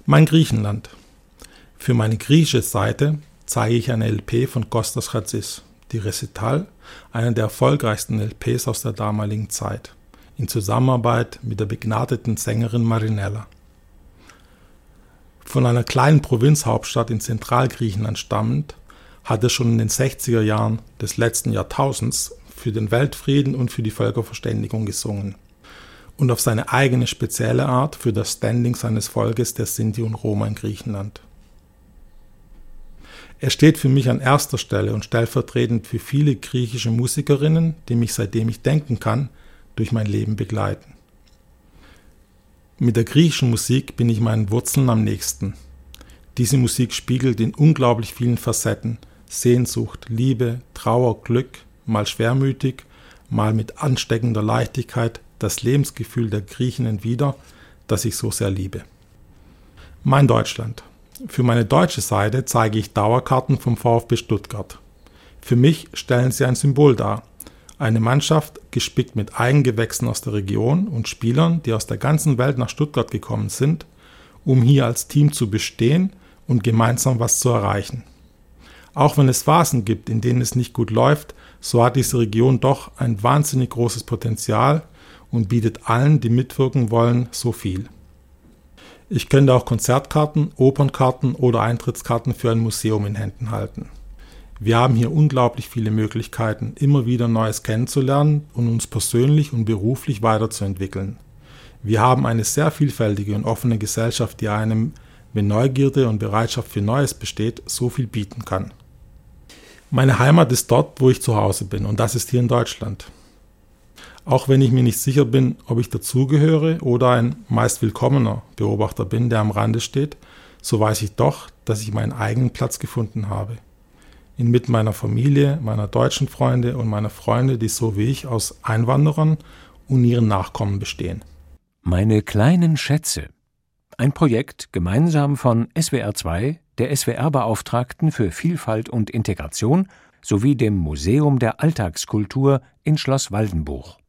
Mein Griechenland. Für meine griechische Seite zeige ich eine LP von Kostas Chatzis, die Recital, einer der erfolgreichsten LPs aus der damaligen Zeit, in Zusammenarbeit mit der begnadeten Sängerin Marinella. Von einer kleinen Provinzhauptstadt in Zentralgriechenland stammend, hat er schon in den 60er Jahren des letzten Jahrtausends für den Weltfrieden und für die Völkerverständigung gesungen und auf seine eigene spezielle Art für das Standing seines Volkes der Sinti und Roma in Griechenland. Er steht für mich an erster Stelle und stellvertretend für viele griechische Musikerinnen, die mich, seitdem ich denken kann, durch mein Leben begleiten. Mit der griechischen Musik bin ich meinen Wurzeln am nächsten. Diese Musik spiegelt in unglaublich vielen Facetten Sehnsucht, Liebe, Trauer, Glück, mal schwermütig, mal mit ansteckender Leichtigkeit das Lebensgefühl der Griechinnen wider, das ich so sehr liebe. Mein Deutschland. Für meine deutsche Seite zeige ich Dauerkarten vom VfB Stuttgart. Für mich stellen sie ein Symbol dar. Eine Mannschaft, gespickt mit Eigengewächsen aus der Region und Spielern, die aus der ganzen Welt nach Stuttgart gekommen sind, um hier als Team zu bestehen und gemeinsam was zu erreichen. Auch wenn es Phasen gibt, in denen es nicht gut läuft, so hat diese Region doch ein wahnsinnig großes Potenzial und bietet allen, die mitwirken wollen, so viel. Ich könnte auch Konzertkarten, Opernkarten oder Eintrittskarten für ein Museum in Händen halten. Wir haben hier unglaublich viele Möglichkeiten, immer wieder Neues kennenzulernen und uns persönlich und beruflich weiterzuentwickeln. Wir haben eine sehr vielfältige und offene Gesellschaft, die einem, wenn Neugierde und Bereitschaft für Neues besteht, so viel bieten kann. Meine Heimat ist dort, wo ich zu Hause bin, und das ist hier in Deutschland. Auch wenn ich mir nicht sicher bin, ob ich dazugehöre oder ein meist willkommener Beobachter bin, der am Rande steht, so weiß ich doch, dass ich meinen eigenen Platz gefunden habe. Inmitten meiner Familie, meiner deutschen Freunde und meiner Freunde, die so wie ich aus Einwanderern und ihren Nachkommen bestehen. Meine kleinen Schätze. Ein Projekt gemeinsam von SWR2, der SWR-Beauftragten für Vielfalt und Integration sowie dem Museum der Alltagskultur in Schloss Waldenbuch.